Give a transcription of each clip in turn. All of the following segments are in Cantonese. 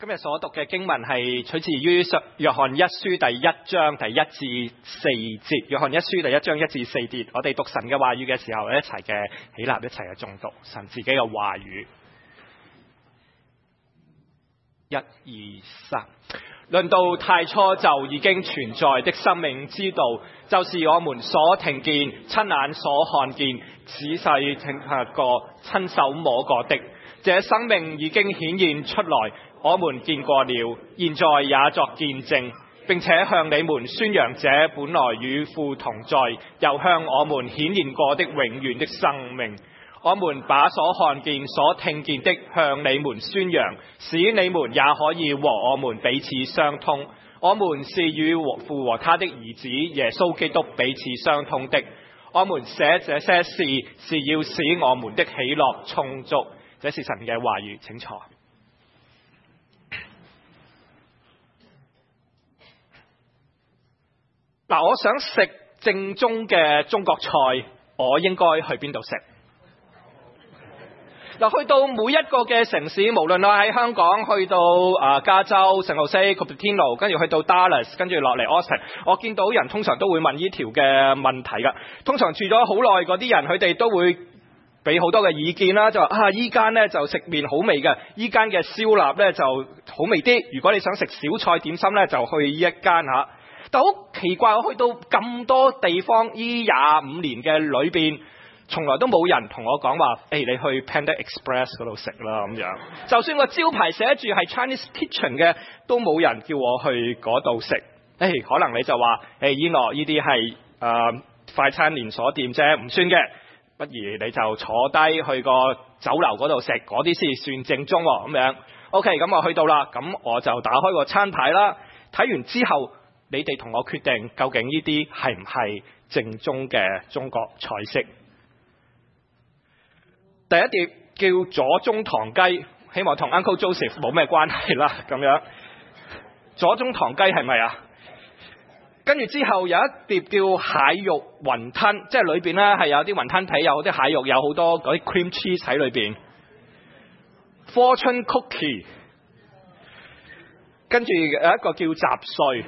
今日所讀嘅經文係取自於約翰一書第1章第1至4節。約翰一書第1章1至4節，我哋讀神嘅話語嘅時候，一齊嘅起立，一齊嘅誦讀神自己嘅話語。1、2、3，論到太初就已經存在的生命之道，就是我們所聽見、親眼所看見、仔細聽過、親手摸過的。這生命已經顯現出來，我們見過了，現在也作見證，並且向你們宣揚這本來與父同在，又向我們顯現過的永遠的生命。我們把所看見、所聽見的向你們宣揚，使你們也可以和我們彼此相通。我們是與父和他的兒子耶穌基督彼此相通的。我們寫這些事是要使我們的喜樂充足。這是神嘅話語，請坐。嗱，我想食正宗嘅中國菜，我應該去邊度食？嗱，去到每一個嘅城市，無論我喺香港，去到加州聖路西、Cupertino， 跟住去到 Dallas， 跟住落嚟 Austin， 我見到人通常都會問呢條嘅問題㗎。通常住咗好耐嗰啲人，佢哋都會俾好多嘅意見啦，就話依間呢就食麵好味嘅，依間嘅燒臘呢就好味啲。如果你想食小菜點心呢，就去呢一間嚇。但好奇怪，我去到咁多地方，呢25年嘅裏邊，從來都冇人同我講話，你去 Panda Express 嗰度食啦咁樣。就算個招牌寫住係 Chinese Kitchen 嘅，都冇人叫我去嗰度食。可能你就話，依諾呢啲係快餐連鎖店啫，唔算嘅。不如你就坐低去個酒樓嗰度食，嗰啲先算正宗喎咁樣。OK， 咁我去到啦，咁我就打開個餐牌啦。睇完之後，你哋同我決定究竟呢啲係唔係正宗嘅中國菜式。第一碟叫左宗棠雞，希望同 Uncle Joseph 冇咩關係啦咁樣。左宗棠雞係咪啊？跟住之後有一碟叫蟹肉雲吞，即係裏邊呢係有啲雲吞皮，有啲蟹肉，有好多嗰啲 cream cheese 喺裏邊。Fortune cookie， 跟住有一個叫雜碎，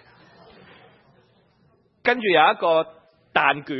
跟住有一個蛋卷、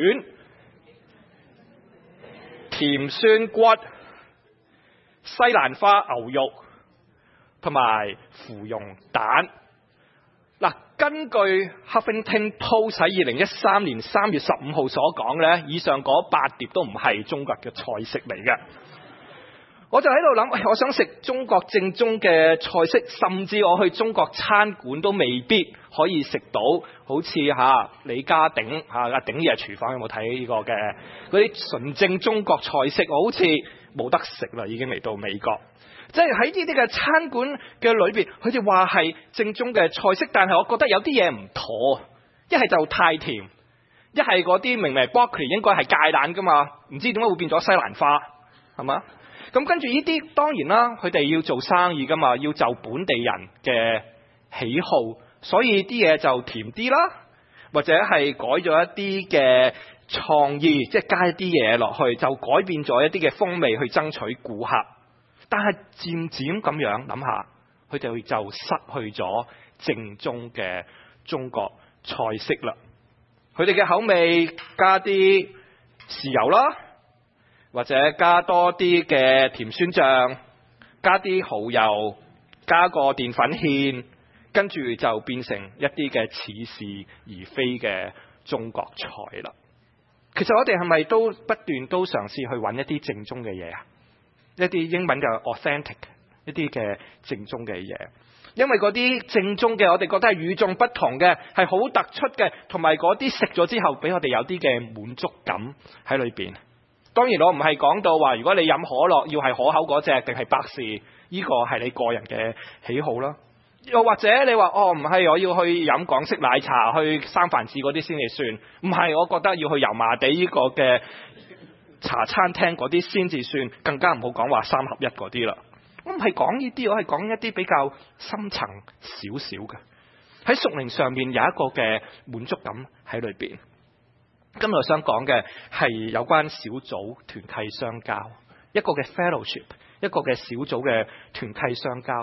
甜酸骨、西蘭花牛肉同埋芙蓉蛋。嗱，根據 Huffington Post 喺2013年3月15號所講呢，以上嗰8碟都唔係中國嘅菜式嚟嘅。我就喺度諗，我想食中國正宗嘅菜式，甚至我去中國餐館都未必可以食到，好似李家鼎阿鼎爺廚房有冇睇呢個嘅嗰啲純正中國菜式？我好似冇得食啦，已經嚟到美國。即係喺呢啲嘅餐館嘅裏邊，佢哋話係正宗嘅菜式，但係我覺得有啲嘢唔妥，一係就太甜，一係嗰啲明明 broccoli 應該係芥蘭噶嘛，唔知點解會變咗西蘭花，係嘛？咁跟住呢啲當然啦，佢哋要做生意噶嘛，要就本地人嘅喜好，所以啲嘢就甜啲啦，或者係改咗一啲嘅創意，即係加一啲嘢落去，就改變咗一啲嘅風味去爭取顧客。但係漸漸咁樣諗下，佢哋就失去咗正宗嘅中國菜式啦。佢哋嘅口味加啲豉油啦，或者加多啲嘅甜酸醬，加啲蠔油，加個澱粉芡，跟住就變成一啲嘅似是而非嘅中國菜啦。其實我哋係咪都不斷都嘗試去揾一啲正宗嘅嘢啊？一啲英文就 authentic， 一啲嘅正宗嘅嘢，因為嗰啲正宗嘅我哋覺得係與眾不同嘅，係好突出嘅，同埋嗰啲食咗之後俾我哋有啲嘅滿足感喺裏邊。當然我唔係講到話如果你飲可樂要係可口嗰隻定係百事，呢個係你個人嘅喜好啦。又或者你話唔係，我要去飲港式奶茶，去三藩市嗰啲先至算。唔係，我覺得要去油麻地呢個嘅茶餐廳嗰啲先至算，更加唔好講話3合1嗰啲啦。我唔係講呢啲，我係講一啲比較深層少少嘅，喺屬靈上面有一個嘅滿足感喺裏邊。今日我想講嘅係有關小組團契相交，一個嘅 fellowship， 一個嘅小組嘅團契相交。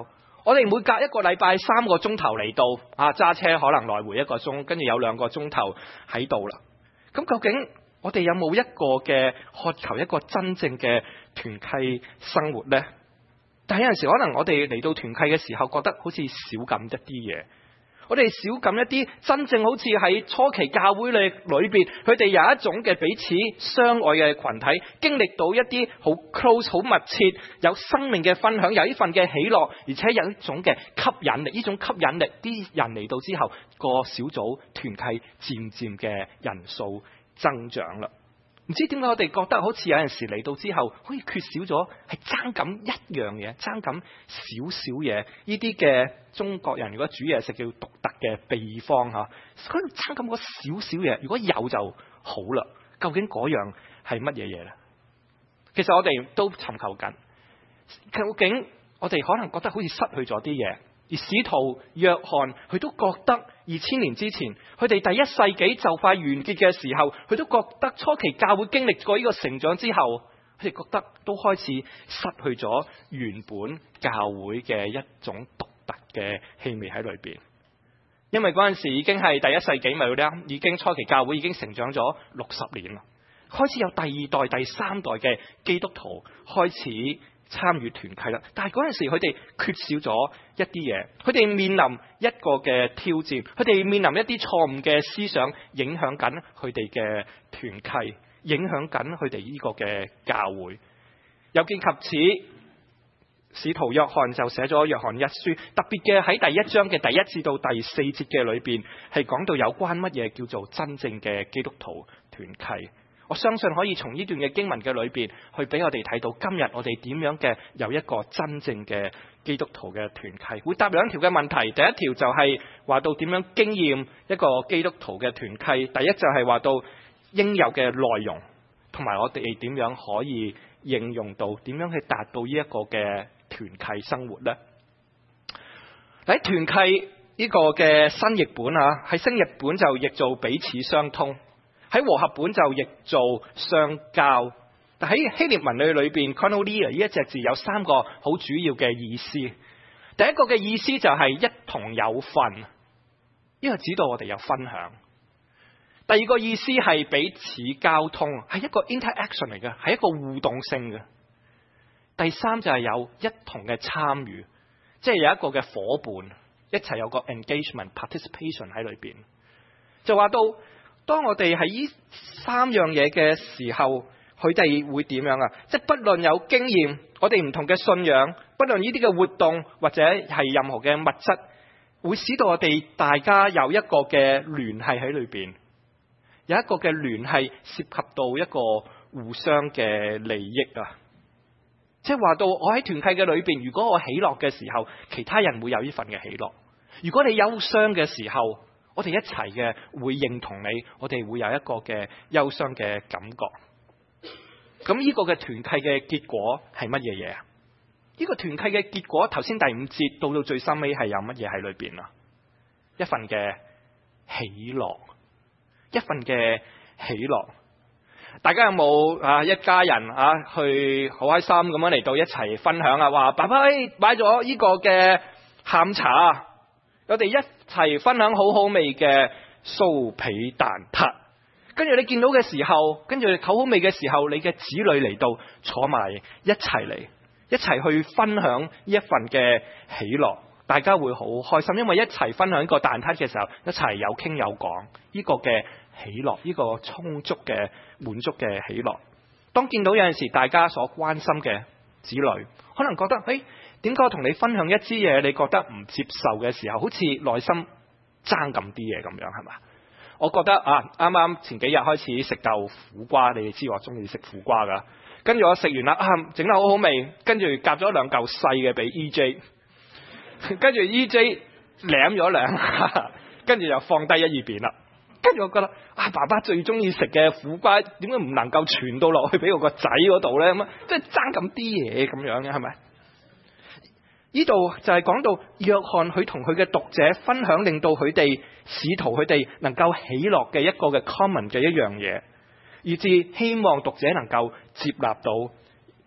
我哋每隔一個禮拜3個鐘頭嚟到揸車可能來回1個鐘，跟住有2個鐘頭喺度啦。咁究竟我哋有冇一個嘅渴求一個真正嘅團契生活呢？但係有陣時可能我哋嚟到團契嘅時候，覺得好似少咁一啲嘢。我哋少咁一啲真正好似喺初期教會裏邊，佢哋有一種嘅彼此相愛嘅群體，經歷到一啲好 close、好密切、有生命嘅分享，有呢份嘅喜樂，而且有一種嘅吸引力。呢種吸引力，啲人嚟到之後，個小組團契漸漸嘅人數增長啦。唔知點解我哋覺得好似有陣時嚟到之後，好似缺少咗，係爭咁一樣嘢，爭咁少少嘢。呢啲嘅中國人如果煮嘢食叫獨特嘅秘方嚇，佢爭咁個少少嘢，如果有就好啦。究竟嗰樣係乜嘢嘢咧？其實我哋都尋求緊，究竟我哋可能覺得好似失去咗啲嘢。而使徒約翰佢都覺得2000年之前，佢哋第一世紀就快完結嘅時候，佢都覺得初期教會經歷過呢個成長之後，佢哋覺得都開始失去咗原本教會嘅一種獨特嘅氣味喺裏邊。因為嗰陣時已經係第一世紀咪啦，已經初期教會已經成長咗60年啦，開始有第2代、第3代嘅基督徒開始參與團契啦，但係嗰陣時佢哋缺少咗一啲嘢，佢哋面臨一個嘅挑戰，佢哋面臨一啲錯誤嘅思想，影響緊佢哋嘅團契，影響緊佢哋呢個嘅教會。有見及此，使徒約翰就寫咗約翰一書，特別嘅喺第1章嘅第1至到第4節嘅裏邊，係講到有關乜嘢叫做真正嘅基督徒團契。我相信可以從呢段嘅經文嘅裏邊，去俾我哋睇到今日我哋點樣嘅有一個真正嘅基督徒嘅團契。會答2條嘅問題，第1條就係話到點樣經驗一個基督徒嘅團契，第一就係話到應有嘅內容，同埋我哋點樣可以應用到，點樣去達到呢一個嘅團契生活呢？喺團契呢個嘅新譯本喺新譯本就譯做彼此相通。喺和合本就譯做相交，但喺希臘文裏邊 koinonia 呢一隻字有3個好主要嘅意思。第一個嘅意思就係一同有份，呢個指到我哋有分享。第二個意思係彼此交通，係一個 interaction 嚟嘅，係一個互動性嘅。第3就係有一同嘅參與，即係有一個嘅夥伴一齊有個 engagement participation 喺裏邊，就話到。當我哋喺呢3樣嘢嘅時候，佢哋會點樣啊？即係不論有經驗，我哋唔同嘅信仰，不論呢啲嘅活動或者係任何嘅物質，會使到我哋大家有一個嘅聯繫喺裏邊，有一個嘅聯繫涉及到一個互相嘅利益啊！即係話到我喺團契嘅裏邊，如果我喜樂嘅時候，其他人會有呢份嘅喜樂；如果你憂傷嘅時候，我哋一齊嘅會認同你，我哋會有一個嘅憂傷嘅感覺。咁呢個嘅團契嘅結果係乜嘢嘢啊？呢個團契嘅結果，頭先第5節到到最深尾係有乜嘢喺裏邊啊？一份嘅喜樂，一份嘅喜樂。大家有冇一家人去好開心咁樣嚟到一齊分享啊？話爸爸買咗呢個嘅下午茶，我哋一齊分享好好味嘅酥皮蛋撻，跟住你見到嘅時候，跟住好好味嘅時候，你嘅子女嚟到坐埋一齊嚟，一齊去分享呢一份嘅喜樂，大家會好開心，因為一齊分享呢個蛋撻嘅時候，一齊有傾有講，呢個嘅喜樂，呢個充足嘅滿足嘅喜樂。當見到有陣時大家所關心嘅子女，可能覺得點解我同你分享一支嘢，你覺得唔接受嘅時候，好似內心爭咁啲嘢咁樣，係嘛？我覺得啱啱前幾日開始食豆苦瓜，你哋知我中意食苦瓜噶。跟住我食完啦，整得好好味，跟住夾咗2嚿細嘅俾 EJ， 跟住 EJ 舐咗2下，跟住就放低一邊啦。跟住我覺得爸爸最中意食嘅苦瓜，點解唔能夠傳到落去俾我個仔嗰度咧？咁即係爭咁啲嘢咁樣嘅，係咪？呢度就係講到約翰佢同佢嘅讀者分享，令到佢哋使徒佢哋能夠喜樂嘅一個嘅 common 嘅一樣嘢，以至希望讀者能夠接納到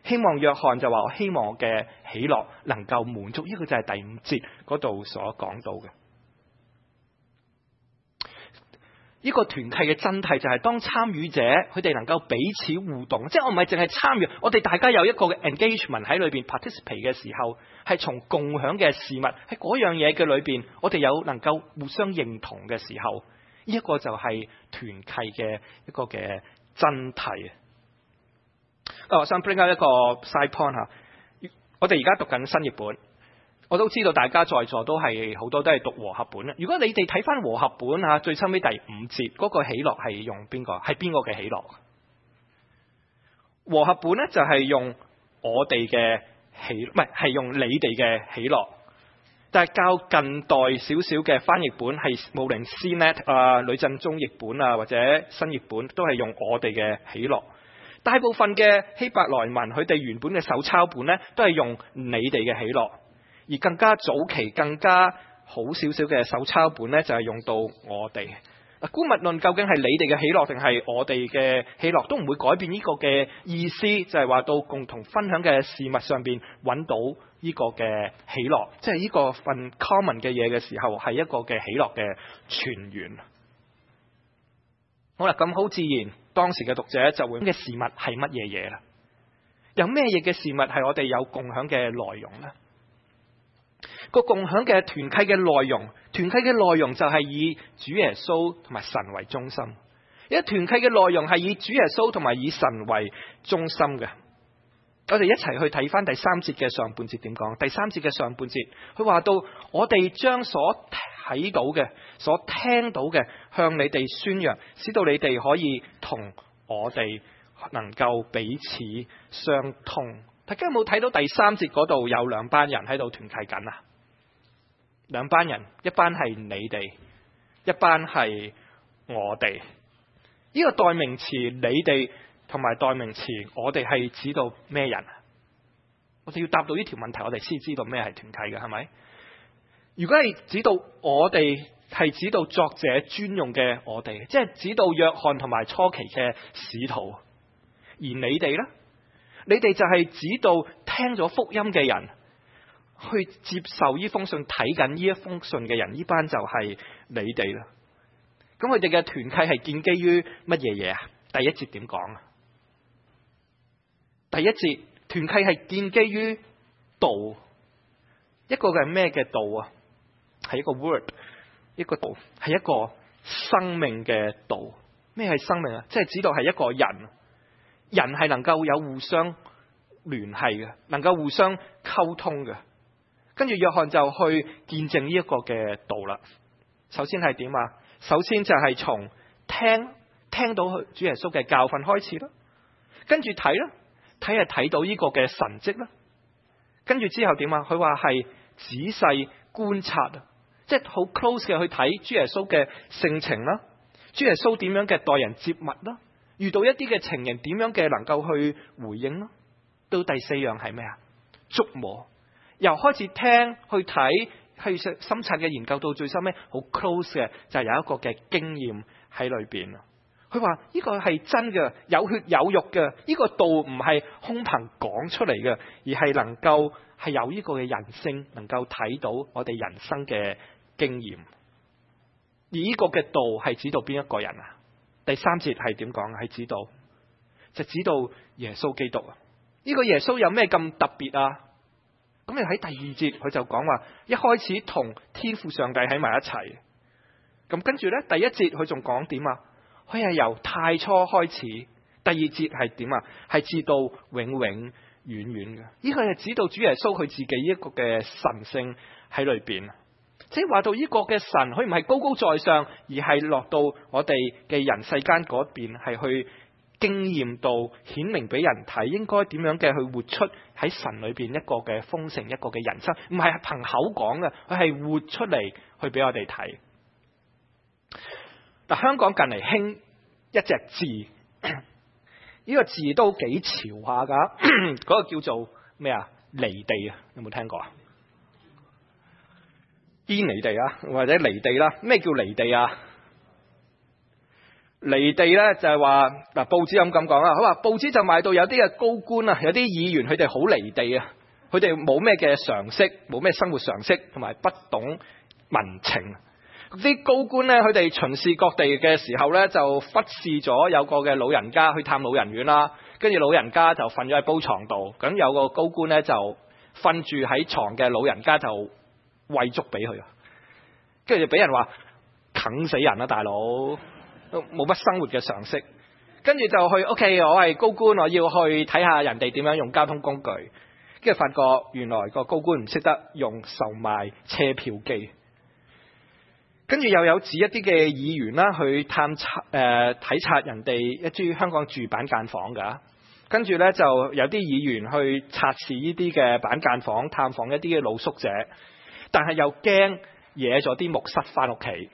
希望約翰就話我希望我嘅喜樂能夠滿足，呢個就係第5節嗰度所講到嘅。呢個團契嘅真諦就係當參與者佢哋能夠彼此互動，即係我唔係淨係參與，我哋大家有一個嘅 engagement 喺裏邊 participate 嘅時候，係從共享嘅事物喺嗰樣嘢嘅裏邊，我哋有能夠互相認同嘅時候，呢一個就係團契嘅一個嘅真諦。我想 bring out 一個 side point 吓，我哋而家讀緊新譯本。我都知道大家在座都係好多都係讀和合本。如果你哋睇翻和合本吓，最收尾第5節嗰個喜樂係用邊個？係邊個嘅喜樂？和合本咧就係用我哋嘅喜，唔係用你哋嘅喜樂。但係較近代少少嘅翻譯本係無論 CNET 啊、呂振中譯本啊或者新譯本都係用我哋嘅喜樂。大部分嘅希伯來文佢哋原本嘅手抄本咧都係用你哋嘅喜樂。而更加早期、更加好少少嘅手抄本咧，就係用到我哋。姑勿論究竟係你哋嘅喜樂定係我哋嘅喜樂，都唔會改變呢個嘅意思，就係話到共同分享嘅事物上邊揾到呢個嘅喜樂，即係呢個份 common 嘅嘢嘅時候，係一個嘅喜樂嘅泉源。好啦，咁好自然，當時嘅讀者就會嘅事物係乜嘢嘢啦？有咩嘢嘅事物係我哋有共享嘅內容呢？個共享嘅團契嘅內容，團契嘅內容就係以主耶穌同埋神為中心。因為團契嘅內容係以主耶穌同埋以神為中心嘅。我哋一齊去睇翻第3節嘅上半節點講。第3節嘅上半節，佢話到我哋將所睇到嘅、所聽到嘅向你哋宣揚，使到你哋可以同我哋能夠彼此相通。大家有冇睇到第3節嗰度有2班人喺度團契緊啊？2班人，一班係你哋，一班係我哋。呢個代名詞你哋同埋代名詞我哋係指到咩人？我哋要答到呢條問題，我哋先知道咩係團契嘅，係咪？如果係指到我哋，係指到作者專用嘅我哋，即係指到約翰同埋初期嘅使徒。而你哋呢？你哋就係指到聽咗福音嘅人，去接受呢封信、睇緊呢一封信嘅人，呢班就係你哋啦。咁佢哋嘅團契係建基於乜嘢嘢啊？第1節點講啊？第1節團契係建基於道，一個係咩嘅道啊？係一個 word， 一個道，係一個生命嘅道。咩係生命啊？即係指到係一個人。人係能夠有互相聯繫嘅，能夠互相溝通嘅。跟住約翰就去見證呢一個嘅道啦。首先係點啊？首先就係從聽到主耶穌嘅教訓開始啦。跟住睇啦，睇到呢個嘅神蹟啦。跟住之後點啊？佢話係仔細觀察啊，即係好 close 嘅去睇主耶穌嘅性情啦，主耶穌點樣嘅待人接物啦。遇到一啲嘅情形，點樣嘅能夠去回應咯？到第4樣係咩啊？觸摸，由開始聽去睇去深層嘅研究，到最收尾好 close 嘅就係有一個嘅經驗喺裏邊。佢話呢個係真嘅，有血有肉嘅，呢個道唔係空憑講出嚟嘅，而係能夠係有呢個嘅人性，能夠睇到我哋人生嘅經驗。而呢個嘅道係指到邊一個人啊？第3節係點講啊？係指到就指到耶穌基督啊！呢個耶穌有咩咁特別啊？咁你喺第2節佢就講話，一開始同天父上帝喺埋一齊。咁跟住呢，第1節佢仲講點啊？佢係由太初開始。第2節係點啊？係至到永永遠遠嘅。呢個係指到主耶穌佢自己一個嘅神性喺裏邊。即係話到呢個嘅神，佢唔係高高在上，而係落到我哋嘅人世間嗰邊，係去經驗到顯明俾人睇，應該點樣嘅去活出喺神裏邊一個嘅豐盛，一個嘅人生，唔係憑口講嘅，佢係活出嚟去俾我哋睇。但香港近嚟興一隻字，呢個字都幾潮下噶，嗰個叫做咩啊？離地啊，有冇聽過啊？堅離地啊，或者離地啦。咩叫離地啊？ 離地咧就係話嗱，報紙咁講啦，佢話報紙就賣到有啲嘅高官啊，有啲議員佢哋好離地啊，佢哋冇咩嘅常識，冇咩生活常識，同埋不懂民情。啲高官咧，佢哋巡視各地嘅時候咧，就忽視咗有個嘅老人家去探老人院啦，跟住老人家就瞓咗喺煲床度，咁有個高官咧就瞓住喺床嘅老人家就餵粥俾佢，跟住就俾人話啃死人啦，大佬都冇乜生活嘅常識，跟住就去 OK， 我係高官，我要去睇下人哋點樣用交通工具，跟住發覺原來個高官唔識得用售賣車票機。跟住又有指一啲嘅議員啦，去體察人哋一啲香港住板間房㗎。跟住咧就有啲議員去測試呢啲嘅板間房，探訪一啲嘅露宿者，但係又驚惹咗啲木虱翻屋企。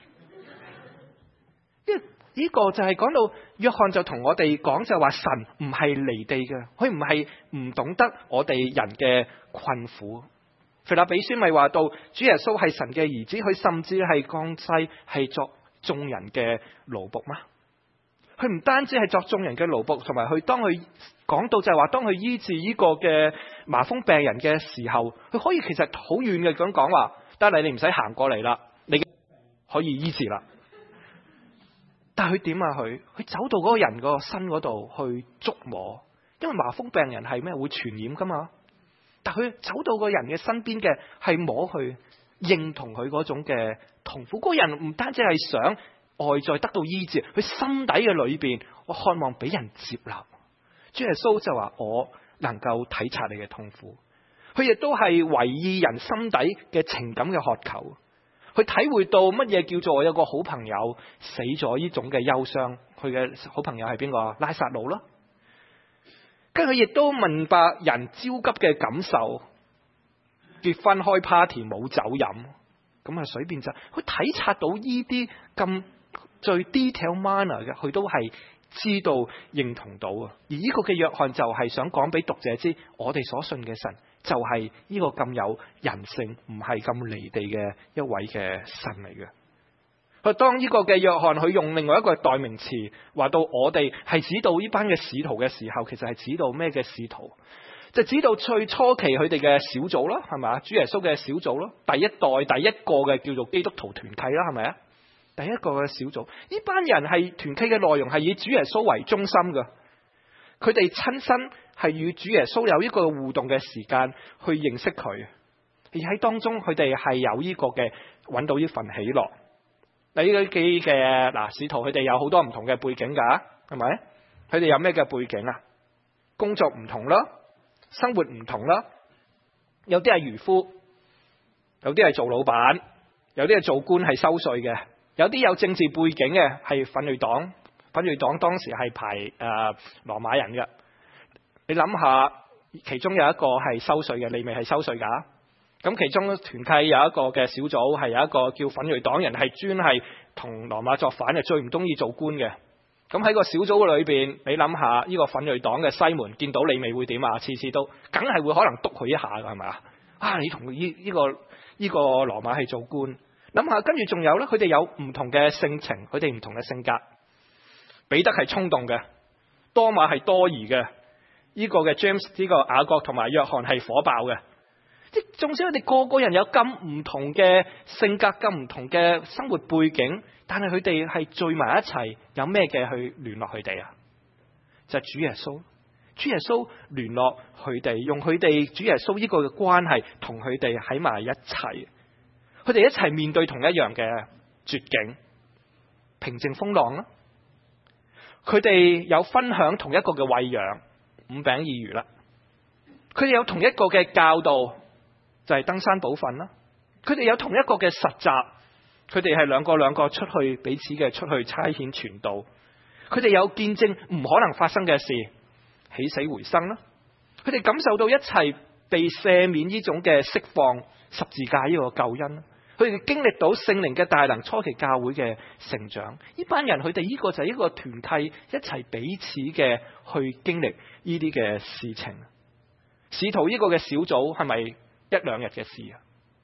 呢個就係講到約翰就同我哋講就話神唔係離地嘅，佢唔係唔懂得我哋人嘅困苦。腓立比書咪話到主耶穌係神嘅兒子，佢甚至係降世係作眾人嘅奴僕嗎？佢唔單止係作眾人嘅奴僕，同埋佢當佢講到就係話當佢醫治呢個嘅麻風病人嘅時候，佢可以其實好遠嘅咁講話，但係你唔使行過嚟啦，你可以醫治啦。但係佢點啊？佢走到嗰個人個身嗰度去觸摸，因為麻風病人係咩會傳染噶嘛。但佢走到個人嘅身邊嘅係摸佢，認同佢嗰種嘅痛苦。嗰個人唔單止係想外在得到醫治，佢心底嘅裏邊，我渴望俾人接納。主耶穌就話我能夠體察你嘅痛苦，佢亦都係為意人心底嘅情感嘅渴求，去體會到乜嘢叫做有個好朋友死咗呢種嘅憂傷。佢嘅好朋友係邊個？拉撒路咯。跟住佢亦都明白人焦急嘅感受，結婚開 party 冇酒飲，咁啊隨便就佢體察到呢啲咁最 detail manner 嘅，佢都係知道認同到啊。而呢個嘅約翰就係想講俾讀者知，我哋所信嘅神就係呢個咁有人性，唔係咁離地嘅一位嘅神嚟嘅。佢當呢個嘅約翰佢用另外一個代名詞話到我哋係指到呢班嘅使徒嘅時候，其實係指到咩嘅使徒？就指到最初期佢哋嘅小組啦，係咪啊？主耶穌嘅小組咯，第一代第一個嘅叫做基督徒團契啦，係咪啊？第一個嘅小組，呢班人係團契嘅內容係以主耶穌為中心嘅，佢哋親身係與主耶穌有呢個互動嘅時間去認識佢，而喺當中佢哋係有呢個嘅揾到呢份喜樂。你呢啲嘅使徒佢哋有好多唔同嘅背景噶，係咪？佢哋有咩嘅背景啊？工作唔同啦，生活唔同啦，有啲係漁夫，有啲係做老闆，有啲係做官係收稅嘅，有啲有政治背景嘅係奮銳黨。奮銳黨當時係排羅馬人嘅。你諗下，其中有一個係收稅嘅，利未係收稅噶。咁其中團契有一個嘅小組係有一個叫奮銳黨人，係專係同羅馬作反嘅，最唔中意做官嘅。咁喺個小組裏邊，你諗下呢個奮銳黨嘅西門見到利未會點啊？次次都梗係會可能督佢一下㗎，係咪啊？啊，你同呢個羅馬係做官，諗下跟住仲有咧，佢哋有唔同嘅性情，佢哋唔同嘅性格。彼得係衝動嘅，多馬係多疑嘅，呢個嘅 James 呢個雅各同埋約翰係火爆嘅。即係縱使佢哋個個人有咁唔同嘅性格，咁唔同嘅生活背景，但係佢哋係聚埋一齊，有咩嘅去聯絡佢哋啊？就係主耶穌，主耶穌聯絡佢哋，用佢哋主耶穌呢個嘅關係同佢哋喺埋一齊，佢哋一齊面對同一樣嘅絕境，平靜風浪啦。佢哋有分享同一個嘅餵養5餅2魚啦，佢哋有同一個嘅教導。就係登山寶訓啦，佢哋有同一個嘅實習，佢哋係兩個出去彼此嘅出去差遣傳道，佢哋有見證唔可能發生嘅事，起死回生啦，佢哋感受到一切被赦免呢種嘅釋放，十字架呢個救恩，佢哋經歷到聖靈嘅大能，初期教會嘅成長，呢班人佢哋呢個就係一個團契，一齊彼此嘅去經歷呢啲嘅事情。使徒呢個嘅小組係咪1-2日嘅事啊？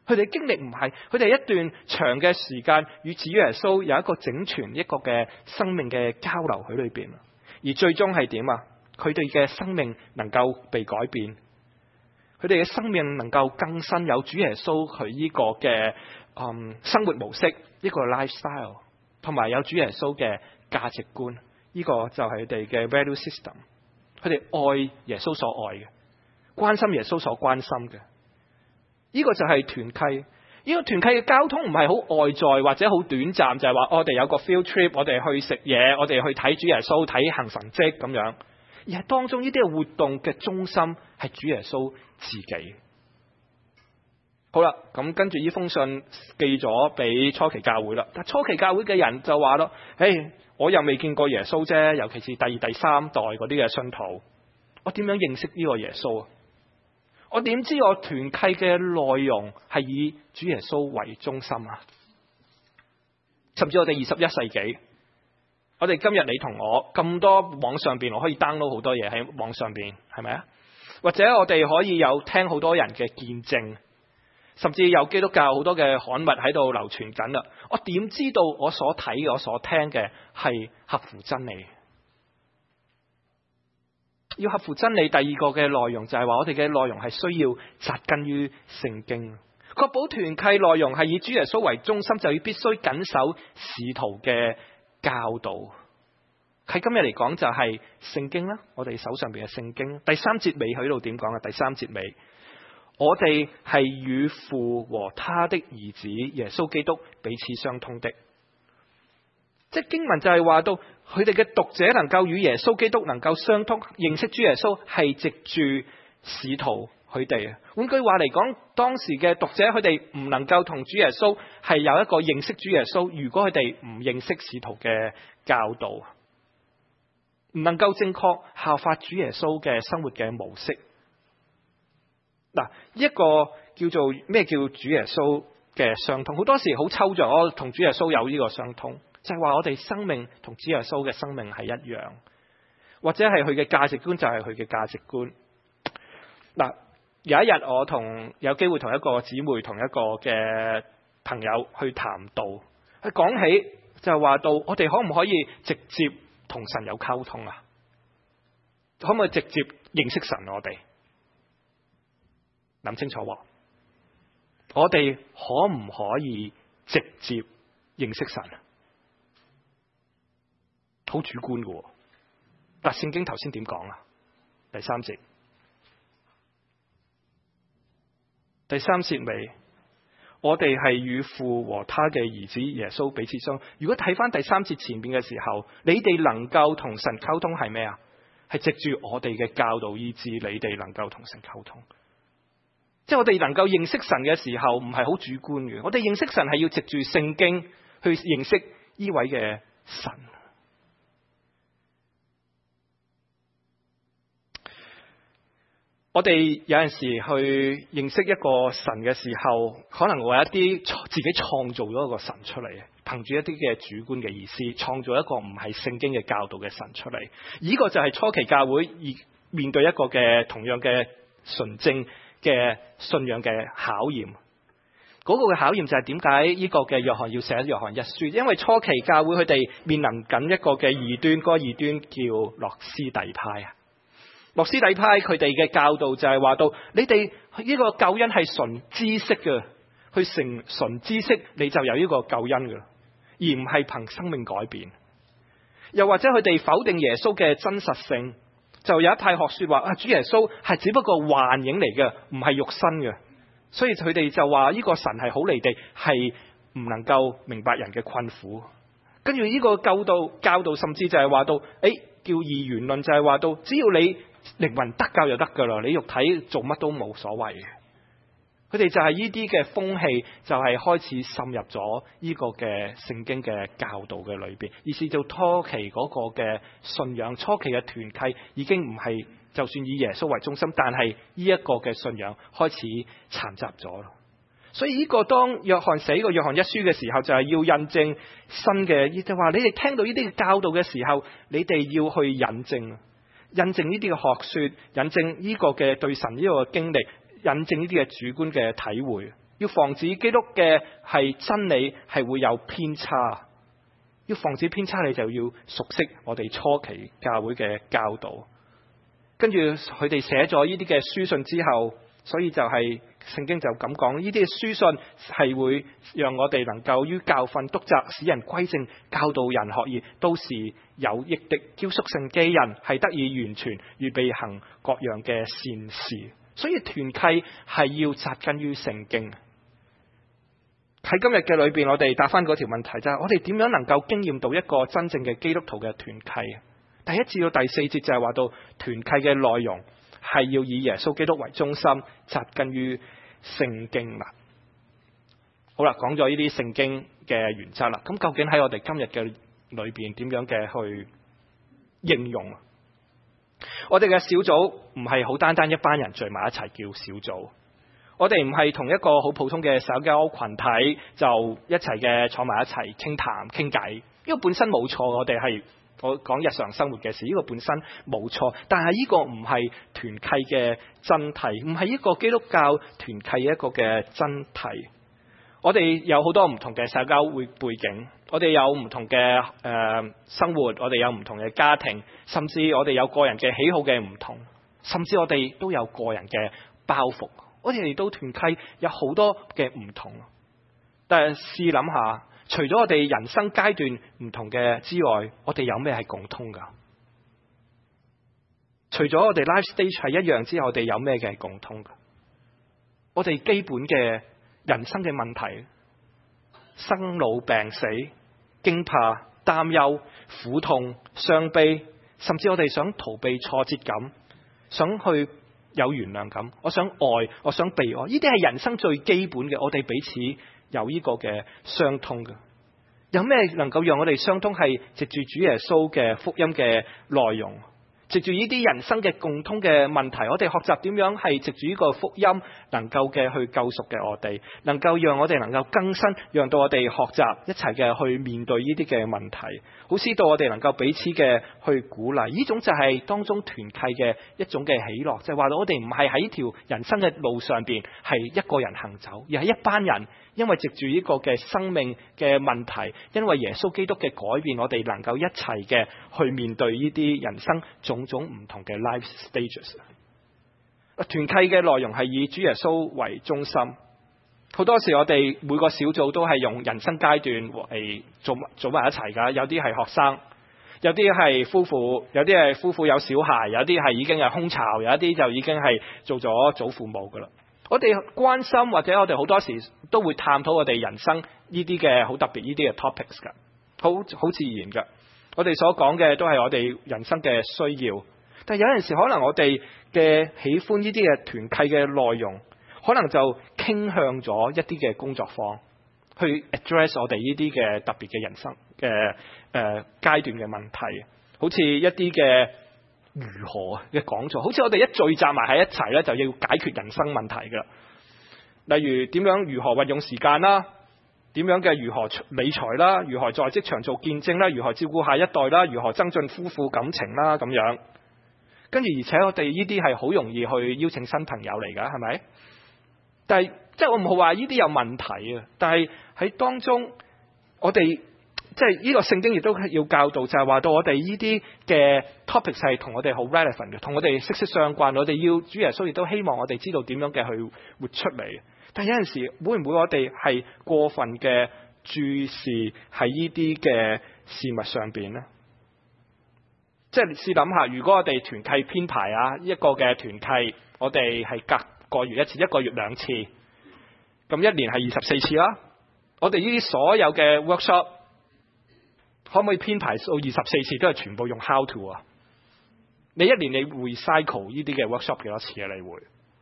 佢哋經歷唔係，佢哋一段長嘅時間與主耶穌有一個整全一個嘅生命嘅交流喺裏邊，而最終係點啊？佢哋嘅生命能夠被改變，佢哋嘅生命能夠更新，有主耶穌佢呢個嘅生活模式，呢個 lifestyle， 同埋有主耶穌嘅價值觀，呢個就係佢哋嘅 value system。佢哋愛耶穌所愛嘅，關心耶穌所關心嘅。呢個就係團契，呢個團契嘅交通唔係好外在或者好短暫，就係話我哋有個 field trip， 我哋去食嘢，我哋去睇主耶穌，睇行神蹟咁樣，而係當中呢啲嘅活動嘅中心係主耶穌自己。好啦，咁跟住呢封信寄咗俾初期教會啦，但初期教會嘅人就話咯，我又未見過耶穌啫，尤其是第二、第三代嗰啲嘅信徒，我點樣認識呢個耶穌啊？我點知我團契嘅內容係以主耶穌為中心啊？甚至我哋21世紀，我哋今日你同我咁多網上邊，我可以 download 好多嘢喺網上邊，係咪啊？或者我哋可以有聽好多人嘅見證，甚至有基督教好多嘅刊物喺度流傳緊啦。我點知道我所睇嘅、我所聽嘅係合乎真理？要合乎真理，第二個嘅內容就係話我哋嘅內容係需要扎根於聖經，確保團契內容係以主耶穌為中心，就要必須謹守使徒嘅教導。喺今日嚟講就係聖經啦，我哋手上邊嘅聖經。第三節尾喺度點講啊？第三節尾，我哋係與父和他的兒子耶穌基督彼此相通的。即係經文就係話到，佢哋嘅讀者能夠與耶穌基督能夠相通，認識主耶穌係藉住使徒佢哋。換句話嚟講，當時嘅讀者佢哋唔能夠同主耶穌係有一個認識主耶穌，如果佢哋唔認識使徒嘅教導，唔能夠正確效法主耶穌嘅生活嘅模式。嗱，一個叫做咩叫主耶穌嘅相通，好多時好抽象，我同主耶穌有呢個相通。就係話我哋生命同主耶穌嘅生命係一樣，或者係佢嘅價值觀就係佢嘅價值觀。嗱，有一日我有機會同一個姊妹同一個嘅朋友去談道，佢講起就係話到我哋可唔可以直接同神有溝通啊？可唔可以直接認識神？我哋諗清楚喎，我哋可唔可以直接認識神？好主觀嘅，但聖經頭先點講啊？第三節尾，我哋係與父和他嘅兒子耶穌彼此相。如果睇翻第三節前邊嘅時候，你哋能夠同神溝通係咩啊？係藉住我哋嘅教導以致你哋能夠同神溝通。即係我哋能夠認識神嘅時候，唔係好主觀嘅。我哋認識神係要藉住聖經去認識呢位嘅神。我哋有陣時去認識一個神嘅時候，可能會有一啲自己創造咗一個神出嚟，憑住一啲嘅主觀嘅意思，創造一個唔係聖經嘅教導嘅神出嚟。呢個就係初期教會面對一個嘅同樣嘅純正嘅信仰嘅考驗。嗰個嘅考驗就係點解呢個嘅約翰要寫約翰一書？因為初期教會佢哋面臨緊一個嘅異端，嗰個異端叫諾斯底派啊。諾斯底派佢哋嘅教導就係話到，你哋呢個救恩係純知識嘅，去成純知識你就有呢個救恩嘅，而唔係憑生命改變。又或者佢哋否定耶穌嘅真實性，就有一派學說話主耶穌係只不過幻影嚟嘅，唔係肉身嘅，所以佢哋就話呢個神係好離地，係唔能夠明白人嘅困苦。跟住呢個教導甚至就係話到，叫二元論，就係話到只要你靈魂得救就得噶啦，你肉體做乜都冇所謂嘅。佢哋就係呢啲嘅風氣，就係開始滲入咗呢個嘅聖經嘅教導嘅裏邊，而是到初期嗰個嘅信仰，初期嘅團契已經唔係就算以耶穌為中心，但係呢一個嘅信仰開始殘雜咗咯。所以呢個當約翰寫個約翰一書嘅時候，就係要印證新嘅，就話你哋聽到呢啲嘅教導嘅時候，你哋要去印證呢啲嘅學說，印證呢個嘅對神呢個經歷，印證呢啲嘅主觀嘅體會， 要防止基督嘅係真理係會有偏差。要防止偏差，你就要熟悉我哋初期教會嘅教導。跟住佢哋寫咗呢啲嘅書信之後，所以就係聖經就咁講，呢啲嘅書信係會讓我哋能夠於教訓、督責、使人歸正、教導人學義，都是有益的，叫屬神嘅人係得以完全，預備行各樣嘅善事。所以團契係要紮根於聖經。喺今日嘅裏邊，我哋答翻嗰條問題就係：我哋點樣能夠經驗到一個真正嘅基督徒嘅團契？第1至到第4節就係話到團契嘅內容係要以耶穌基督為中心，紮根於聖經啦。好啦，講咗呢啲聖經嘅原則啦，咁究竟喺我哋今日嘅裏邊點樣嘅去應用？我哋嘅小組唔係好單單一班人聚埋一齊叫小組。我哋唔係同一個好普通嘅社交群體就一齊嘅坐埋一齊傾談傾偈，呢個本身冇錯。我講日常生活嘅事，呢個本身冇錯。但係呢個唔係團契嘅真諦，唔係一個基督教團契一個嘅真諦。我哋有好多唔同嘅社交背景，我哋有唔同嘅生活，我哋有唔同嘅家庭，甚至我哋有個人嘅喜好嘅唔同，甚至我哋都有個人嘅包袱。我哋嚟到團契有好多嘅唔同，但係試諗下，除咗我哋人生階段唔同嘅之外，我哋有咩係共通㗎？除咗我哋 life stage 係一樣之後，我哋有咩嘅係共通㗎？我哋基本嘅人生嘅問題，生老病死、驚怕、擔憂、苦痛、傷悲，甚至我哋想逃避挫折感，想去有原諒感，我想愛，我想被愛，呢啲係人生最基本嘅，我哋彼此有呢個嘅相通嘅。有咩能夠讓我哋相通？係藉住主耶穌嘅福音嘅內容，藉住呢啲人生嘅共通嘅問題，我哋學習點樣係藉住呢個福音能夠嘅去救贖嘅我哋，能夠讓我哋能夠更新，讓到我哋學習一齊嘅去面對呢啲嘅問題，好使到我哋能夠彼此嘅去鼓勵。呢種就係當中團契嘅一種嘅喜樂，就係話到我哋唔係喺條人生嘅路上邊係一個人行走，而係一班人。因為藉住呢個嘅生命嘅問題，因為耶穌基督嘅改變，我哋能夠一齊嘅去面對呢啲人生種種唔同嘅 life stages。團契嘅內容係以主耶穌為中心。好多時我哋每個小組都係用人生階段嚟做埋一齊㗎。有啲係學生，有啲係夫婦，有啲係夫婦有小孩，有啲係已經係空巢，有一啲就已經係做咗祖父母㗎啦。我哋關心或者我哋好多時都會探討我哋人生呢啲嘅好特別呢啲嘅 topics 㗎，好自然㗎。我哋所講嘅都係我哋人生嘅需要，但係有陣時可能我哋嘅喜歡呢啲嘅團契嘅內容，可能就傾向咗一啲嘅工作坊去 address 我哋呢啲嘅特別嘅人生嘅階段嘅問題，好似一啲嘅如何嘅講座，好似我哋一聚集埋喺一齊咧，就要解決人生問題噶。例如點樣如何運用時間啦，點樣嘅如何理財啦，如何在職場做見證啦，如何照顧下一代啦，如何增進夫婦感情啦咁樣。跟住而且我哋呢啲係好容易去邀請新朋友嚟噶，係咪？但係即係我唔好話呢啲有問題啊，但係喺當中我哋。即係呢個聖經亦都要教導，就係話到我哋呢啲嘅 topics 係同我哋好 relevant 嘅，同我哋息息相關。我哋要主耶穌亦都希望我哋知道點樣嘅去活出嚟。但係有陣時會唔會我哋係過分嘅注視喺呢啲嘅事物上邊呢？即係試諗下，如果我哋團契編排啊，一個嘅團契我哋係隔個月一次，一個月2次，咁一年係24次啦。我哋呢啲所有嘅 workshop。可唔可以編排到24次都係全部用 how to 啊？你一年你會 recycle 呢啲嘅 workshop 幾多次啊？你會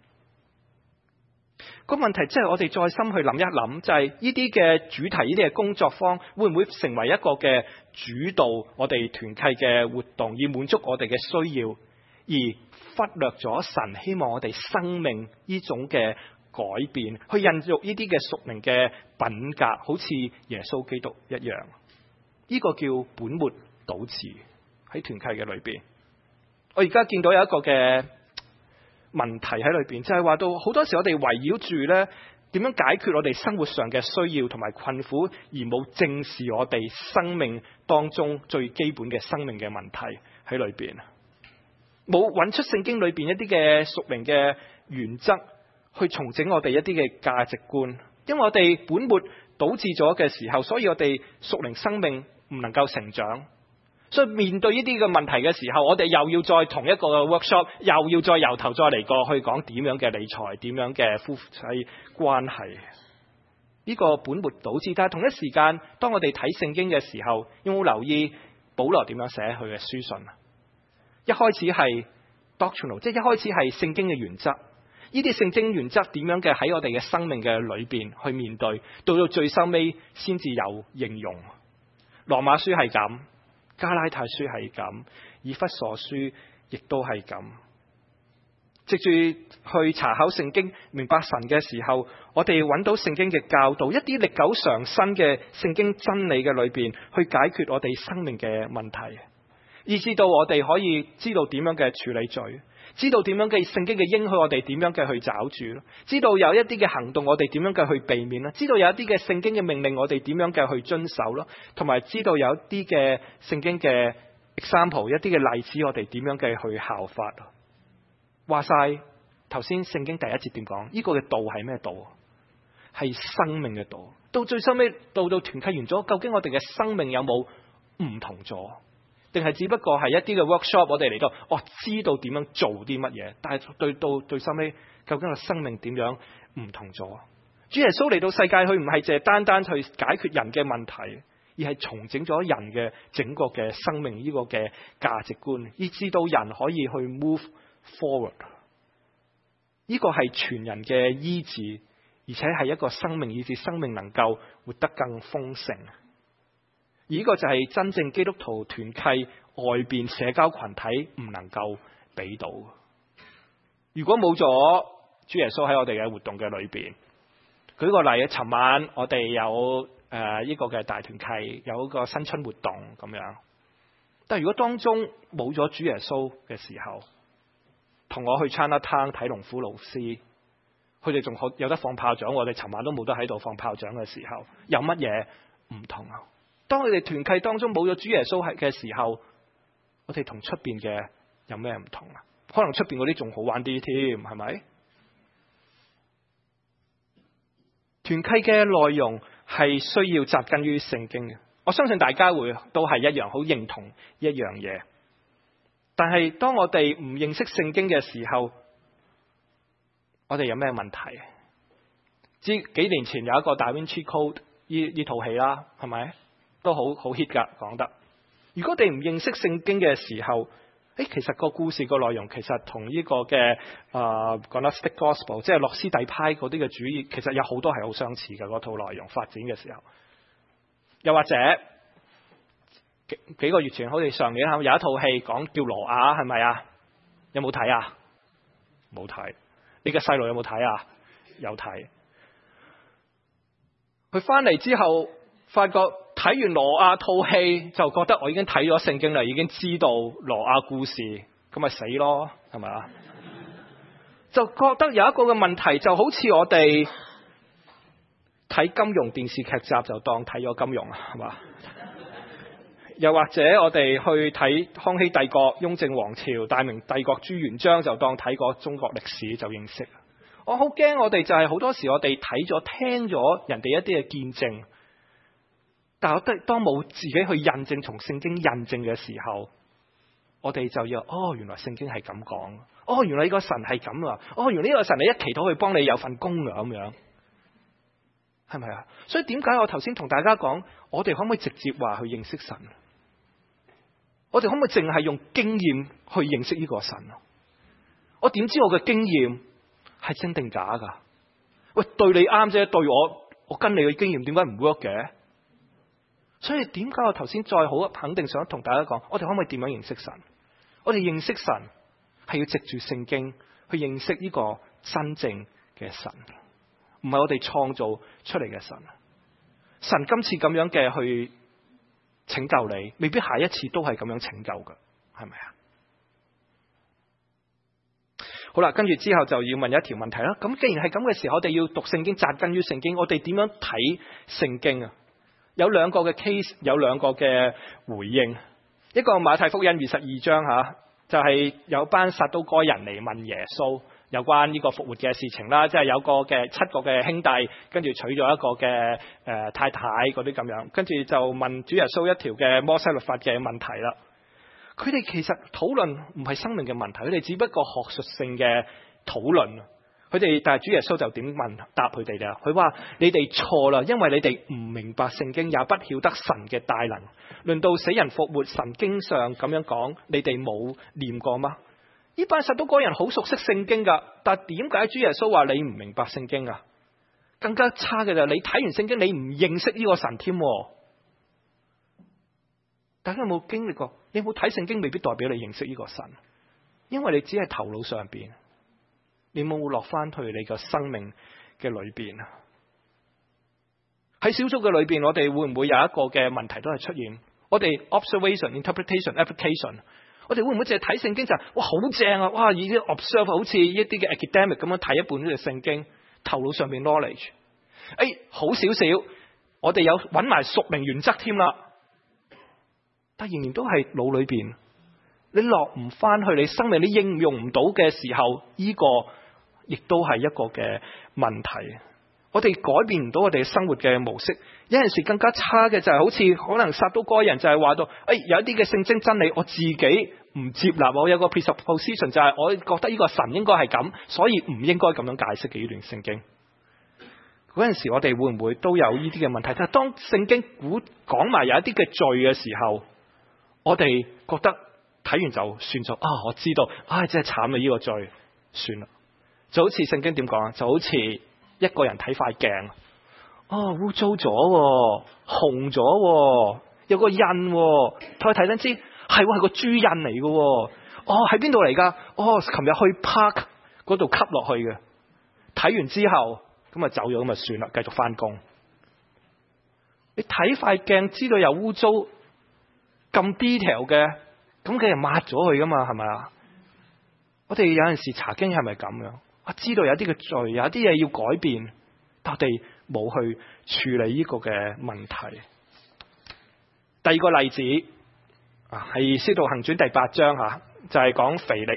個問題即係我哋再深去諗一諗，就係呢啲嘅主題，呢啲嘅工作坊會唔會成為一個嘅主導我哋團契嘅活動，以滿足我哋嘅需要，而忽略咗神希望我哋生命呢種嘅改變，去孕育呢啲嘅屬靈嘅品格，好似耶穌基督一樣。呢個叫本末倒置喺團契嘅裏邊。我而家見到有一個嘅問題喺裏邊，就係話到好多時我哋圍繞住咧點樣解決我哋生活上嘅需要同埋困苦，而冇正視我哋生命當中最基本嘅生命嘅問題喺裏邊，冇揾出聖經裏邊一啲嘅屬靈嘅原則去重整我哋一啲嘅價值觀。因為我哋本末倒置咗嘅時候，所以我哋屬靈生命唔能夠成長。所以面對呢啲嘅問題嘅時候，我哋又要再同一個 workshop， 又要再由頭再嚟過去講點樣嘅理財，點樣嘅夫妻關係。呢個本末倒置。但係同一時間，當我哋睇聖經嘅時候，有冇留意保羅點樣寫佢嘅書信？一開始係 doctrinal， 即係一開始係聖經嘅原則。呢啲聖經原則點樣嘅喺我哋嘅生命嘅裏邊去面對，到最收尾先至有應用。羅馬書係咁，加拉太書係咁，以弗所書亦都係咁。藉住去查考聖經，明白神嘅時候，我哋揾到聖經嘅教導，一啲歷久常新嘅聖經真理嘅裏邊，去解決我哋生命嘅問題，以至到我哋可以知道點樣嘅處理罪，知道點樣嘅聖經嘅應許我哋點樣嘅去找住，知道有一啲嘅行動我哋點樣嘅去避免啦，知道有一啲嘅聖經嘅命令我哋點樣嘅去遵守咯，同埋知道有一啲嘅聖經嘅 example， 一啲嘅例子我哋點樣嘅去效法。話晒頭先聖經第一節點講？呢個嘅道係咩道？係生命嘅道。到最收尾到團契完咗，究竟我哋嘅生命有冇唔同咗？定係只不過係一啲嘅 workshop， 我哋嚟到知道點樣做啲乜嘢，但係到最收尾，究竟個生命點樣唔同咗？主耶穌嚟到世界，佢唔係淨係單單去解決人嘅問題，而係重整咗人嘅整個嘅生命呢個嘅價值觀，以至到人可以去 move forward。呢個係全人嘅醫治，而且係一個生命，以致生命能夠活得更豐盛。而呢個就係真正基督徒團契外邊社交群體唔能夠俾到。如果冇咗主耶穌喺我哋嘅活動嘅裏邊，舉個例啊，尋晚我哋有呢個嘅大團契，有一個新春活動咁樣。但係如果當中冇咗主耶穌嘅時候，同我去 Chinatown 睇龍虎老師，佢哋仲有得放炮仗，我哋尋晚都冇得喺度放炮仗嘅時候，有乜嘢唔同啊？當佢哋團契當中冇咗主耶穌係嘅時候，我哋同出邊嘅有咩唔同啊？可能出邊嗰啲仲好玩啲添，係咪？團契嘅內容係需要紮根於聖經嘅，我相信大家會都係一樣好認同一樣嘢。但係當我哋唔認識聖經嘅時候，我哋有咩問題？幾年前有一個 Da Vinci Code 呢套戲啦，係咪都好 hit 噶？講得，如果我哋唔認識聖經嘅時候，其實個故事個內容其實同呢個嘅Gnostic Gospel， 即係諾斯底派嗰啲嘅主義，其實有好多係好相似嘅嗰套內容發展嘅時候。又或者幾個月前，好似上年有一套戲講叫挪亞，係咪啊？有冇睇啊？冇睇。你嘅細路有冇睇啊？有睇。佢翻嚟之後，發覺睇完挪亞套戲，就覺得我已經睇咗聖經啦，已經知道挪亞故事，咁咪死咯，係咪啊？就覺得有一個嘅問題，就好似我哋睇金庸電視劇集就當睇咗金庸啊，係嘛？又或者我哋去睇康熙帝國、雍正王朝、大明帝國朱元璋，就當睇過中國歷史就認識。我好驚我哋就係好多時我哋睇咗聽咗人哋一啲嘅見證，但係當冇自己去印證從聖經印證嘅時候，我哋就要原來聖經係咁講，原來呢個神係咁啊，原來呢個神你一祈禱去幫你有份工啊，咁樣係咪啊？所以點解我頭先同大家講，我哋可唔可以直接話去認識神？我哋可唔可以淨係用經驗去認識呢個神啊？我點知我嘅經驗係真定假噶？喂，對你啱啫，對我跟你嘅經驗點解唔 work 嘅？所以點解我頭先再好肯定想同大家講，我哋可唔可以點樣認識神？我哋認識神係要藉住聖經去認識呢個真正嘅神，唔係我哋創造出嚟嘅神。神今次咁樣嘅去拯救你，未必下一次都係咁樣拯救㗎，係咪啊？ 好啦，跟住之後就要問一條問題啦。咁既然係咁嘅時候，我哋要讀聖經，紮根於聖經，我哋點樣睇聖經啊？有兩個嘅 case， 有兩個嘅回應。一個馬太福音22章就係有班撒都該人嚟問耶穌有關呢個復活嘅事情啦，即係有個嘅7個嘅兄弟，跟住娶咗一個嘅太太嗰啲咁樣，跟住就問主耶穌一條嘅摩西律法嘅問題啦。佢哋其實討論唔係生命嘅問題，佢哋只不過學術性嘅討論。佢哋但係主耶穌就點答佢哋咧？佢話你哋錯啦，因為你哋唔明白聖經，也不曉得神嘅大能。論到死人復活，神經上咁樣講，你哋冇念過嗎？呢班撒都該人好熟悉聖經噶，但係點解主耶穌話你唔明白聖經啊？更加差嘅就係你睇完聖經，你唔認識呢個神添。大家有冇經歷過？你有冇睇聖經，未必代表你認識呢個神，因為你只係頭腦上邊，你冇落翻去你個生命嘅裏邊啊。喺小組嘅裏邊，我哋會唔會有一個嘅問題都係出現？我哋 observation、interpretation、application， 我哋會唔會淨係睇聖經就係哇好正啊？哇已經 observe 好似一啲嘅 academic 咁樣睇一本呢個聖經，頭腦上面 knowledge， 好少少，我哋有揾埋屬靈原則添啦。但仍然都係腦裏邊，你落唔翻去你生命，你應用唔到嘅時候，呢個亦都係一個嘅問題。我哋改變唔到我哋生活嘅模式。有陣時更加差嘅就係好似可能撒都該人就係話到，有一啲嘅聖經真理我自己唔接納，我有個 presupposition 就係我覺得呢個神應該係咁，所以唔應該咁樣解釋嘅呢段聖經。嗰陣時我哋會唔會都有呢啲嘅問題？但係當聖經講埋有一啲嘅罪嘅時候，我哋覺得睇完就算咗我知道，真係慘啦！呢個罪算啦，就好似聖經點講啊？就好似一個人睇塊鏡，污糟咗，紅咗，有個印，再睇真知係個豬印嚟嘅，喺邊度嚟噶？琴日去 park 嗰度吸落去嘅，睇完之後咁啊走咗，咁啊算啦，繼續翻工。你睇塊鏡知道有污糟咁 detail 嘅，咁佢就抹咗佢噶嘛，係咪啊？我哋有陣時查經係咪咁樣？我知道有啲嘅罪，有啲嘢要改變，但我哋冇去處理呢個嘅問題。第二個例子係《使徒行傳》第8章就係講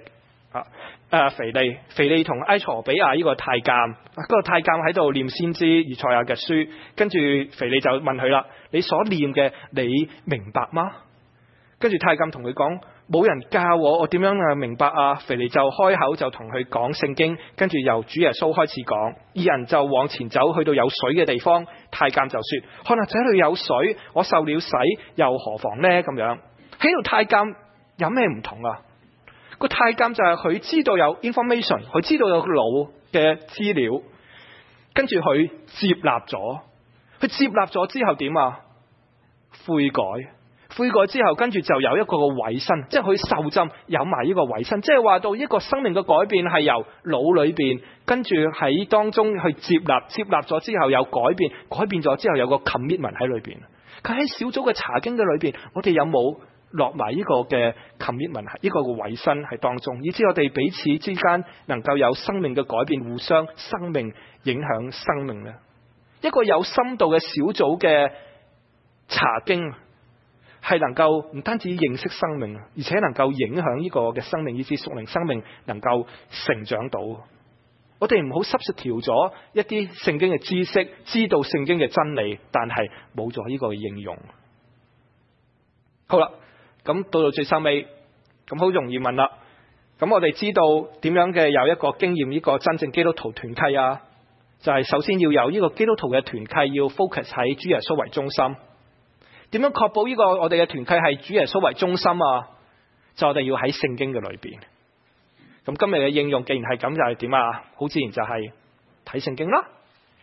腓利同埃塞俄比亞呢個太監，嗰個太監喺度念先知以賽亞嘅書，跟住腓利就問佢啦：你所念嘅你明白嗎？跟住太監同佢講：冇人教我點樣明白啊！腓利就開口就同佢講聖經，跟住由主耶穌開始講。二人就往前走，去到有水嘅地方，太監就說：看哪，這裏有水，我受了洗，又何妨呢？咁樣喺度太監有咩唔同啊？個太監就係佢知道有 information， 佢知道有腦嘅資料，跟住佢接納咗。佢接納咗之後點啊？悔改之後，跟住就有一個委身，即係佢受浸有埋呢個委身，即係話到一個生命嘅改變係由腦裏邊，跟住喺當中去接納咗之後有改變咗之後有個 commitment 喺裏邊。佢喺小組嘅查經嘅裏邊，我哋有冇落埋呢個嘅 commitment， 呢個嘅委身喺當中，以致我哋彼此之間能夠有生命嘅改變，互相生命影響生命呢？一個有深度嘅小組嘅查經，係能夠唔單止認識生命，而且能夠影響呢個嘅生命，以致屬靈生命能夠成長到。我哋唔好substitute咗一啲聖經嘅知識，知道聖經嘅真理，但係冇咗呢個嘅應用。好啦，咁到最收尾，咁好容易問啦。咁我哋知道點樣嘅有一個經驗呢個真正基督徒團契啊？就係首先要有呢個基督徒嘅團契要 focus 喺主耶穌為中心。點樣確保呢個我哋嘅團契係主耶穌為中心啊？就我哋要喺聖經嘅裏邊。咁今日嘅應用既然係咁，就係點啊？好自然就係睇聖經啦。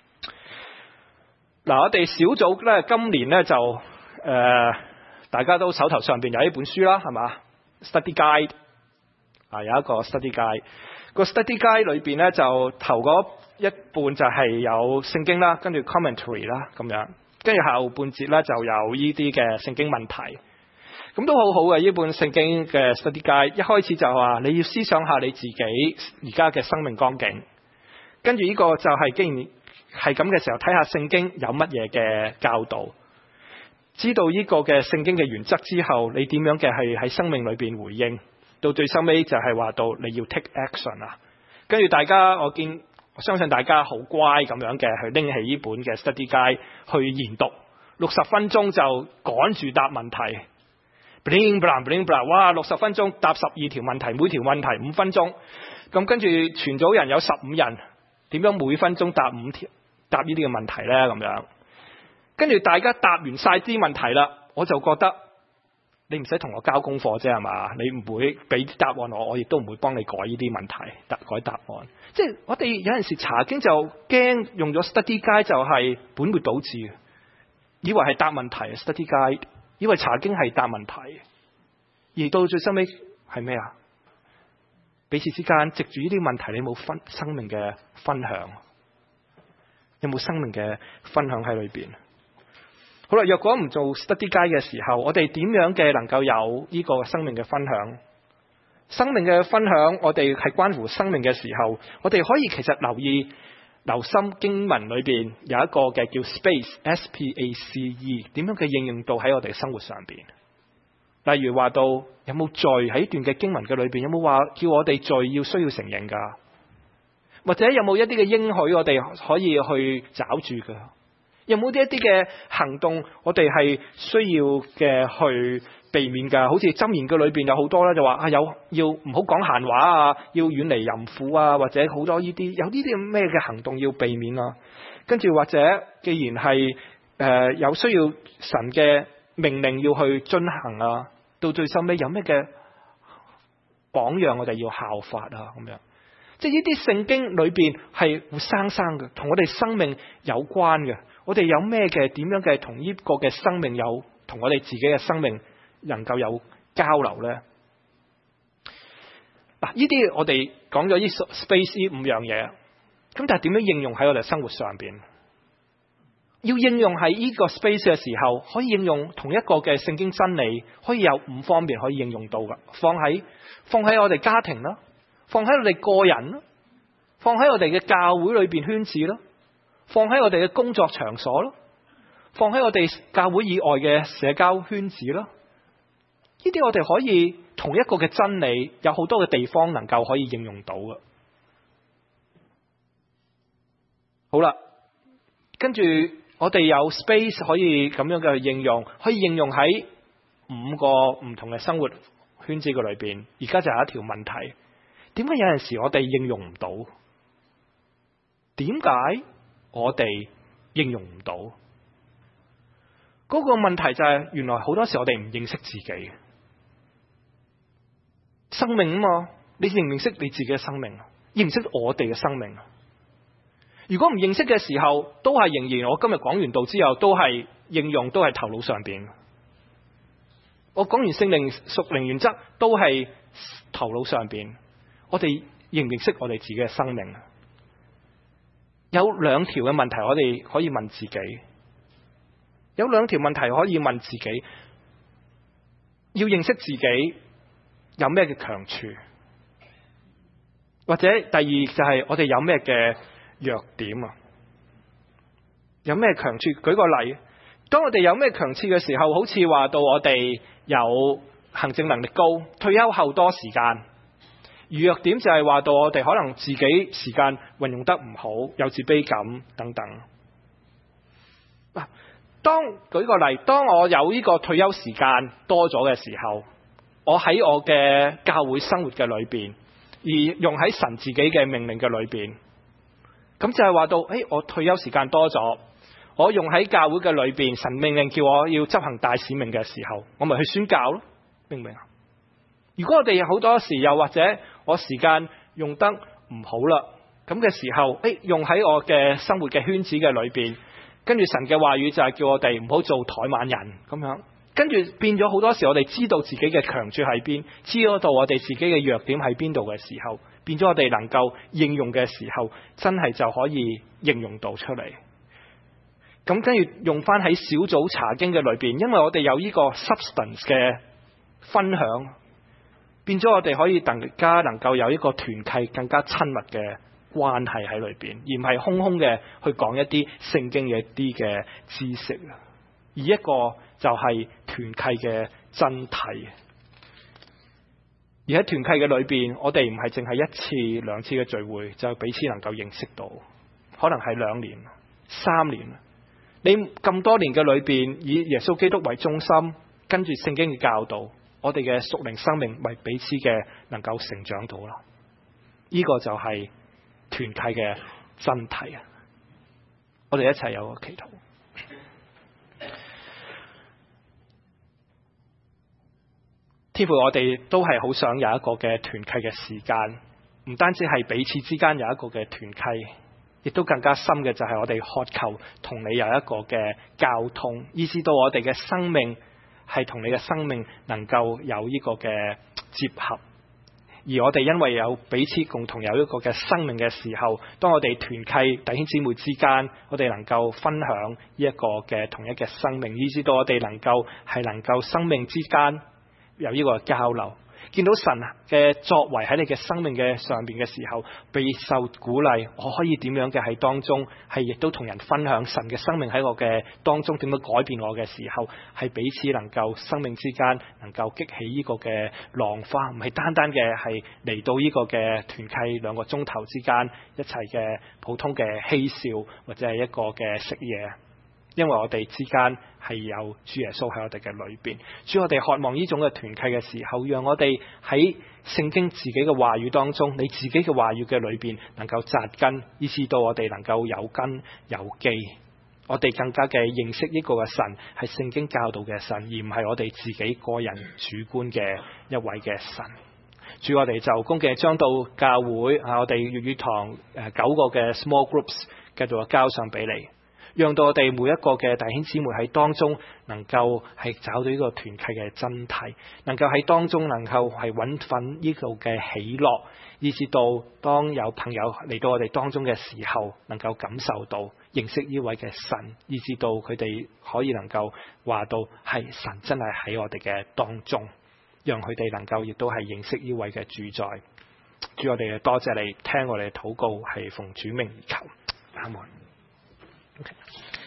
嗱，我哋小組咧今年咧就大家都手頭上邊有一本書啦，係嘛 ？Study Guide 有一個 Study Guide。個 Study Guide 裏邊咧就頭嗰一半就係有聖經啦，跟住 commentary 啦咁樣。跟住後半節咧就有呢啲嘅聖經問題， 咁都好好嘅，呢本聖經嘅 study guide 一開始就話你要思想下你自己而家嘅生命光景，跟住呢個就係既然係咁嘅時候，睇下聖經有乜嘢嘅教導，知道呢個嘅聖經嘅原則之後，你點樣嘅係喺生命裏邊回應，到最收尾就係話到你要 take action 啊。跟住大家我相信大家好乖咁樣嘅去拎起呢本嘅 study guide 去研讀，60分鐘就趕住答問題。bling bling bling bling， 哇！60分鐘答12條問題，每條問題5分鐘。咁跟住全組人有15人，點樣每分鐘答5條答呢啲嘅問題呢？咁樣跟住大家答完晒啲問題啦，我就覺得你唔使同我交功課啫係嘛？你唔會俾答案我亦都唔會幫你改呢啲問題，改答案。即係我哋有陣時查經就驚用咗 study guide 就係本末倒置，以為係答問題 study guide。以為查經係答問題，而到最收尾係咩啊？彼此之間藉住呢啲問題，你冇生命嘅分享，有冇生命嘅分享喺裏邊？好啦，若果唔做 study guide 嘅時候，我哋點樣嘅能夠有呢個生命嘅分享？生命嘅分享，我哋係關乎生命嘅時候，我哋可以其實留心經文裏邊有一個嘅叫 SPACE， 點樣嘅應用到喺我哋生活上邊？例如話到有冇罪喺呢段嘅經文嘅裏邊？有冇話叫我哋罪要需要承認噶？或者有冇一啲嘅應許我哋可以去找住噶？有冇一啲嘅行動我哋係需要嘅去避免噶？好似箴言嘅裏邊有好多啦，就話要唔好講閒話啊，要遠離淫婦啊，或者好多呢啲有呢啲咩嘅行動要避免啊。跟住或者既然係有需要神嘅命令要去遵行啊，到最收尾有咩嘅榜樣我哋要效法啊，咁樣。即係呢啲聖經裏邊係活生生嘅，同我哋生命有關嘅。我哋有咩嘅點樣嘅同呢個嘅生命有同我哋自己嘅生命能夠有交流呢？嗱，呢啲我哋講咗呢 space 呢5樣嘢，咁但係點樣應用喺我哋生活上邊？要應用喺呢個 space 嘅時候，可以應用同一個嘅聖經真理，可以有5方面可以應用到噶。放喺我哋家庭啦，放喺我哋個人啦，放喺我哋嘅教會裏邊圈子啦，放喺我哋嘅工作場所啦，放喺我哋教會以外嘅社交圈子啦。呢啲我哋可以同一個嘅真理，有好多嘅地方能夠可以應用到嘅。好啦，跟住我哋有 space 可以咁樣嘅應用，可以應用喺5個唔同嘅生活圈子嘅裏邊。而家就有一條問題，點解有陣時我哋應用唔到？點解我哋應用唔到？嗰個問題就係原來好多時我哋唔認識自己生命啊嘛。你認唔認識你自己嘅生命？認唔識我哋嘅生命？如果唔認識嘅時候，都係仍然我今日講完道之後，都係應用，都係頭腦上邊。我講完聖靈屬靈原則，都係頭腦上邊。我哋認唔認識我哋自己嘅生命？有2條嘅問題我哋可以問自己。有2條問題可以問自己，要認識自己有咩嘅強處，或者第二就係我哋有咩嘅弱點啊？有咩強處？舉個例，當我哋有咩強處嘅時候，好似話到我哋有行政能力高，退休後多時間；而弱點就係話到我哋可能自己時間運用得唔好，有自卑感等等。舉個例，當我有呢個退休時間多咗嘅時候，我喺我嘅教會生活嘅裏邊，而用喺神自己嘅命令嘅裏邊，咁就係話到，我退休時間多咗，我用喺教會嘅裏邊，神命令叫我要執行大使命嘅時候，我咪去宣教咯，明唔明啊？如果我哋好多時又或者我時間用得唔好啦，咁嘅時候，用喺我嘅生活嘅圈子嘅裏邊。跟住神嘅話語就係叫我哋唔好做怠慢人咁樣，跟住變咗好多時我哋知道自己嘅強處喺邊，知道我哋自己嘅弱點喺邊度嘅時候，變咗我哋能夠應用嘅時候，真係就可以應用到出嚟。咁跟住用翻喺小組查經嘅裏邊，因為我哋有呢個 substance 嘅分享，變咗我哋可以更加能夠有一個團契更加親密嘅關係喺裏邊，而唔係空空嘅去講一啲聖經嘅一啲嘅知識，而一個就係團契嘅真諦。而喺團契嘅裏邊，我哋唔係淨係一次兩次嘅聚會就彼此能夠認識到，可能係2年、3年。你咁多年嘅裏邊，以耶穌基督為中心，跟住聖經嘅教導，我哋嘅屬靈生命為彼此嘅能夠成長到啦。呢個就係團契嘅真諦啊！我哋一齊有個祈禱。天父，我哋都係好想有一個嘅團契嘅時間，唔單止係彼此之間有一個嘅團契，亦都更加深嘅就係我哋渴求同你有一個嘅交通，以至到我哋嘅生命係同你嘅生命能夠有呢個嘅接合。而我哋因為有彼此共同有一個嘅生命嘅時候，當我哋團契弟兄姊妹之間，我哋能夠分享呢一個嘅同一嘅生命，以至到我哋能夠生命之間有呢個交流，見到神嘅作為喺你嘅生命嘅上邊嘅時候，備受鼓勵。我可以點樣嘅喺當中，係亦都同人分享神嘅生命喺我嘅當中點樣改變我嘅時候，係彼此能夠生命之間能夠激起呢個嘅浪花，唔係單單嘅係嚟到呢個嘅團契2個鐘頭之間一齊嘅普通嘅嬉笑或者係一個嘅食嘢。因為我哋之間係有主耶穌喺我哋嘅裏邊，主，我哋渴望呢種嘅團契嘅時候，讓我哋喺聖經自己嘅話語當中，你自己嘅話語嘅裏邊能夠扎根，以至到我哋能夠有根有基，我哋更加嘅認識呢個嘅神係聖經教導嘅神，而唔係我哋自己個人主觀嘅一位嘅神。主，我哋就恭敬將到教會我哋粵語堂9個嘅 small groups 繼續交上俾你，讓到我哋每一個嘅弟兄姊妹喺當中能夠係找到呢個團契嘅真諦，能夠喺當中能夠係揾份呢個嘅喜樂，以至到當有朋友嚟到我哋當中嘅時候，能夠感受到認識呢位嘅神，以至到佢哋可以能夠話到係神真係喺我哋嘅當中，讓佢哋能夠亦都係認識呢位嘅主宰。主，我哋多謝你聽我哋嘅禱告，係奉主名而求，阿門。Okay.